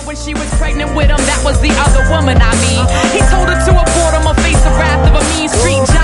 when she was pregnant with him, that was the other woman, I mean. He told her to abort him or face the wrath of a mean street